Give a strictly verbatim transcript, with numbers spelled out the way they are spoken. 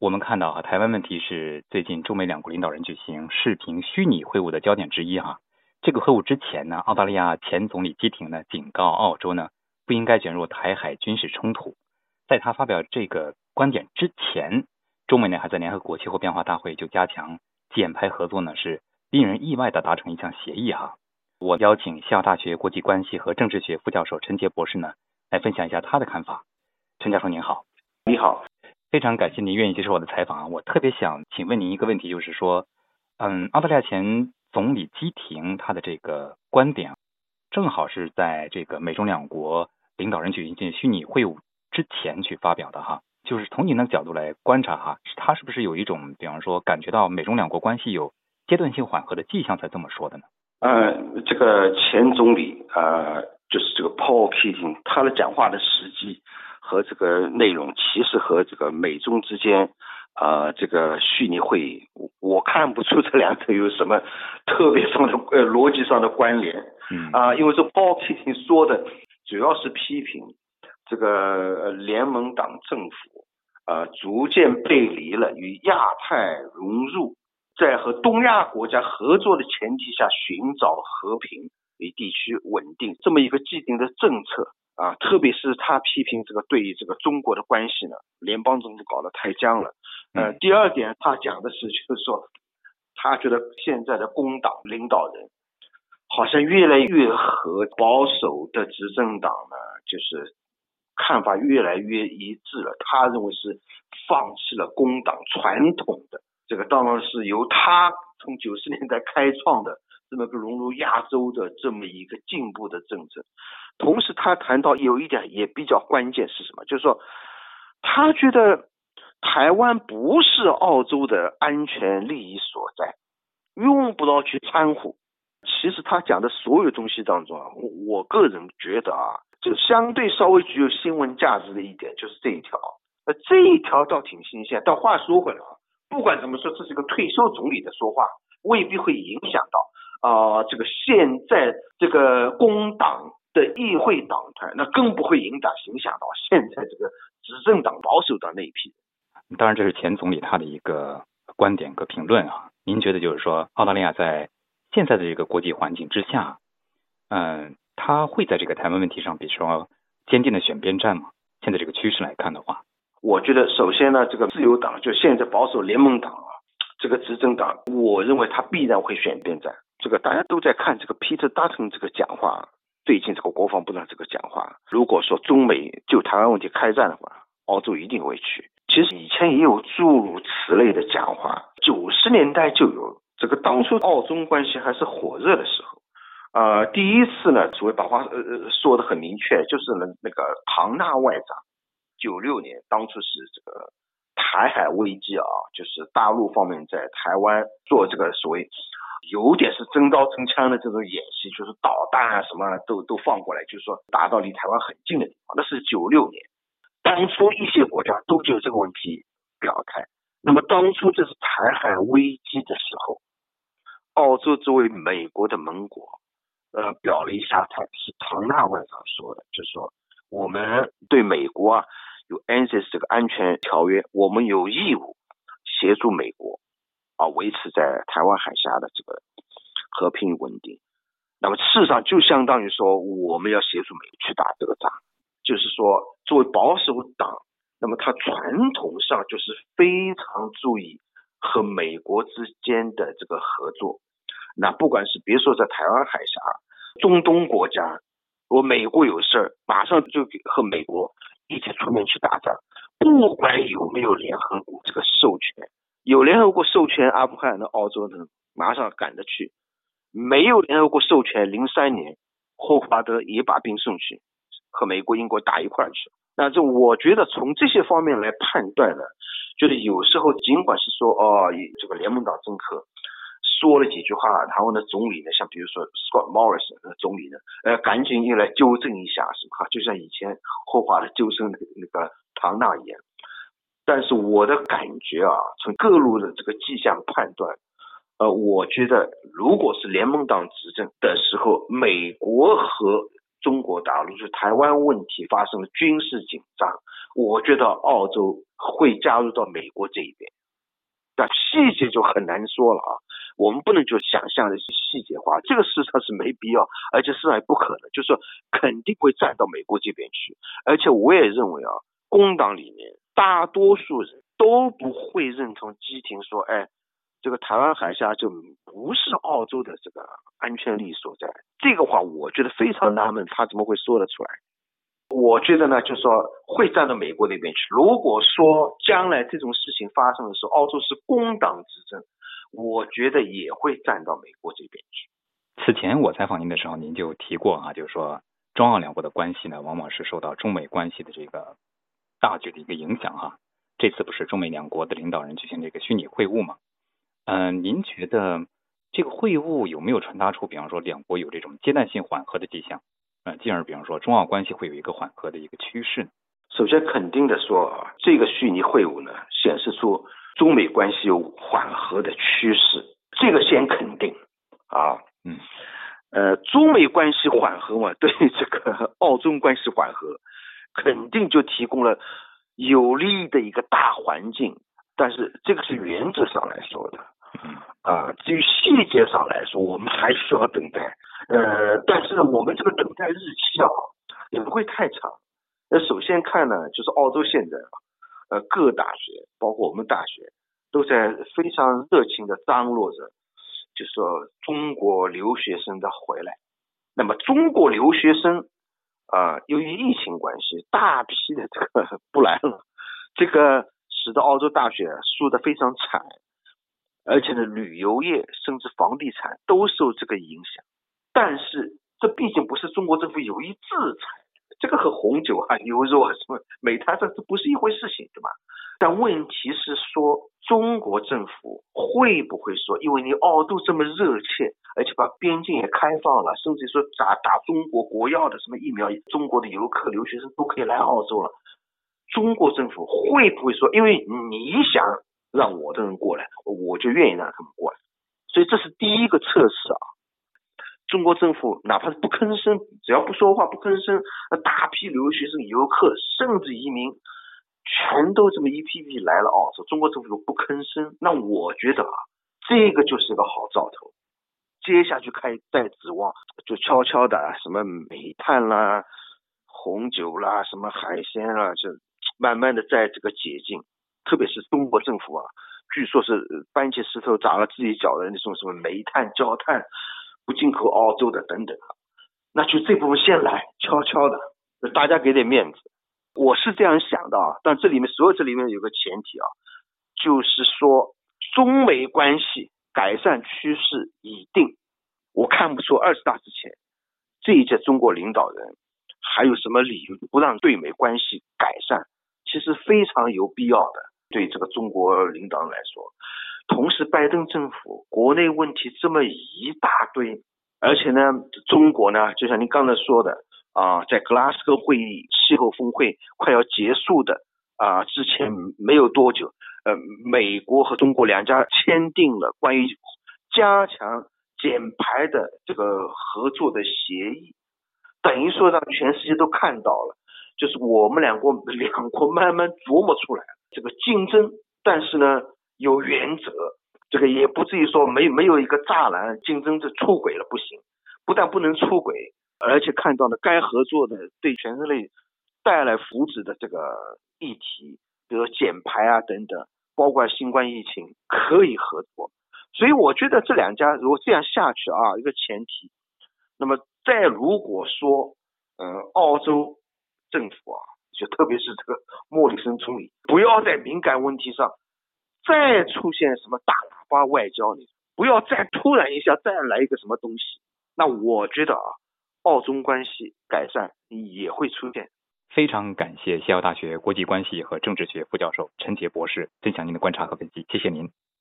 我们看到哈，台湾问题是最近中美两国领导人举行视频虚拟会晤的焦点之一哈。这个会晤之前呢，澳大利亚前总理基廷呢警告澳洲呢不应该卷入台海军事冲突。在他发表这个观点之前，中美呢还在联合国气候变化大会就加强减排合作呢是令人意外的达成一项协议哈。我邀请西澳大学国际关系和政治学副教授陈杰博士呢来分享一下他的看法。陈教授您好。 你好。 非常感谢您愿意接受我的采访。我特别想请问您一个问题，就是说，嗯，澳大利亚前总理基廷他的这个观点，正好是在这个美中两国领导人举行虚拟会晤之前去发表的哈。就是从您的角度来观察哈，他是不是有一种，比方说感觉到美中两国关系有阶段性缓和的迹象才这么说的呢？ 呃，这个前总理呃，就是这个 Paul Keating， 他的讲话的时机和这个内容其实和这个美中之间呃这个虚拟会议，我看不出这两者有什么特别上的呃逻辑上的关联。 嗯啊、呃，因为这 Paul Keating 说的主要是批评这个联盟党政府呃逐渐背离了与亚太融入，在和东亚国家合作的前提下寻找和平与地区稳定这么一个既定的政策。啊，特别是他批评这个对于这个中国的关系呢，联邦政府搞得太僵了。呃，第二点他讲的是，就是说，他觉得现在的工党领导人好像越来越和保守的执政党呢，就是看法越来越一致了。他认为是放弃了工党传统的这个，当然是由他从九十年代开创的这么个融入亚洲的这么一个进步的政策。同时他谈到有一点也比较关键是什么，就是说他觉得台湾不是澳洲的安全利益所在，用不着去掺和。其实他讲的所有东西当中啊，我个人觉得啊，就相对稍微具有新闻价值的一点就是这一条。呃，这一条倒挺新鲜。但话说回来啊，不管怎么说，这是个退休总理的说话，未必会影响到啊、呃、这个现在这个工党的议会党团，那更不会影响影响到现在这个执政党保守党那一批。 当然这是前总理他的一个观点和评论啊。您觉得就是说澳大利亚在现在的这个国际环境之下，嗯，他会在这个台湾问题上比如说坚定的选边站吗？现在这个趋势来看的话， 我觉得首先呢，这个自由党就现在保守联盟党啊，这个执政党，我认为他必然会选边站。这个大家都在看这个 Peter Dutton 这个讲话，最近这个国防部长这个讲话，如果说中美就台湾问题开战的话，澳洲一定会去。其实以前也有诸如此类的讲话，九十年代就有。这个当初澳中关系还是火热的时候，呃，第一次呢，所谓把话呃说得很明确，就是呢那个唐纳外长，九六年当初是这个台海危机啊，就是大陆方面在台湾做这个所谓有点是真刀真枪的这种演习，就是导弹啊什么都都放过来，就是说打到离台湾很近的地方。那是九六年，当初一些国家都就这个问题表态。那么当初这是台海危机的时候，澳洲作为美国的盟国，呃，表了一下态，是唐纳外长说的，就是说我们对美国啊有 A N Z U S 这个安全条约，我们有义务协助美国啊维持在台湾海峡的这个和平稳定。那么事实上就相当于说我们要协助美国去打这个仗，就是说作为保守党，那么它传统上就是非常注意和美国之间的这个合作。那不管是别说在台湾海峡，中东国家，如果美国有事儿，马上就和美国一起出面去打仗，不管有没有联合国这个授权，有联合国授权阿富汗的澳洲呢，马上赶着去；没有联合国授权，零三年霍华德也把兵送去，和美国、英国打一块儿去。那这我觉得从这些方面来判断呢，就是有时候尽管是说哦，这个联盟党政客说了几句话，然后呢，总理呢，像比如说 Scott Morrison 的总理呢，呃，赶紧又来纠正一下，是吧？就像以前霍华德纠正那个那个唐纳一样。但是我的感觉啊，从各路的这个迹象判断，呃，我觉得如果是联盟党执政的时候，美国和中国大陆就台湾问题发生了军事紧张， 我觉得澳洲会加入到美国这一边。那细节就很难说了啊，我们不能就想象的细节化，这个事实上是没必要，而且事实上也不可能，就是说肯定会站到美国这边去。而且我也认为啊，工党里面大多数人都不会认同基廷说，哎，这个台湾海峡就不是澳洲的这个安全利益所在。这个话我觉得非常纳闷，他怎么会说得出来？我觉得呢，就是说会站到美国那边去。如果说将来这种事情发生的时候，澳洲是工党执政，我觉得也会站到美国这边去。 此前我采访您的时候，您就提过啊，就是说中澳两国的关系呢，往往是受到中美关系的这个大局的一个影响哈。这次不是中美两国的领导人举行这个虚拟会晤吗？嗯、呃，您觉得这个会晤有没有传达出，比方说两国有这种阶段性缓和的迹象？呃，进而比方说中澳关系会有一个缓和的一个趋势呢？ 首先肯定的说啊，这个虚拟会晤呢，显示出中美关系有缓和的趋势，这个先肯定啊。 嗯， 呃，中美关系缓和嘛，对这个澳中关系缓和，肯定就提供了有利的一个大环境，但是这个是原则上来说的。啊，至于细节上来说，我们还需要等待。呃，但是呢，我们这个等待日期啊，也不会太长。那首先看呢，就是澳洲现在啊，呃，各大学，包括我们大学，都在非常热情的张罗着，就是说中国留学生的回来。那么中国留学生啊、呃，由于疫情关系，大批的这个不来了，这个使得澳洲大学输得非常惨。而且呢，旅游业甚至房地产都受这个影响。但是这毕竟不是中国政府有意制裁，这个和红酒啊、牛肉啊什么煤炭这不是一回事情，对吧？但问题是说，中国政府会不会说，因为你澳洲这么热切，而且把边境也开放了，甚至说打打中国国药的什么疫苗，中国的游客、留学生都可以来澳洲了。中国政府会不会说，因为你想让我的人过来，我就愿意让他们过来。所以这是第一个测试啊。中国政府哪怕是不吭声，只要不说话不吭声，大批留学生、游客甚至移民全都这么一批批来了澳洲，中国政府不吭声，那我觉得啊，这个就是个好兆头。接下去可以再指望，就悄悄的什么煤炭啦、红酒啦、什么海鲜啦，就慢慢的在这个解禁。特别是中国政府啊，据说是搬起石头砸了自己脚的那种什么煤炭、焦炭不进口澳洲的等等，那就这部分先来，悄悄的，大家给点面子。我是这样想的啊，但这里面所有这里面有个前提啊，就是说中美关系改善趋势已定。我看不出二十大之前这一届中国领导人还有什么理由不让对美关系改善，其实非常有必要的。对这个中国领导人来说，同时拜登政府国内问题这么一大堆，而且呢，中国呢，就像您刚才说的啊，在格拉斯哥会议气候峰会快要结束的啊之前没有多久，呃，美国和中国两家签订了关于加强减排的这个合作的协议，等于说让全世界都看到了，就是我们两国两国慢慢琢磨出来这个竞争，但是呢有原则，这个也不至于说没没有一个栅栏，竞争就出轨了不行，不但不能出轨，而且看到了该合作的对全人类带来福祉的这个议题，比如减排啊等等，包括新冠疫情可以合作。所以我觉得这两家如果这样下去啊，一个前提，那么再如果说嗯、呃，澳洲政府啊，就特别是这个莫里森总理，不要在敏感问题上再出现什么大喇叭外交，你不要再突然一下再来一个什么东西，那我觉得啊，澳中关系改善也会出现。 非常感谢西澳大学国际关系和政治学副教授陈杰博士分享您的观察和分析，谢谢您。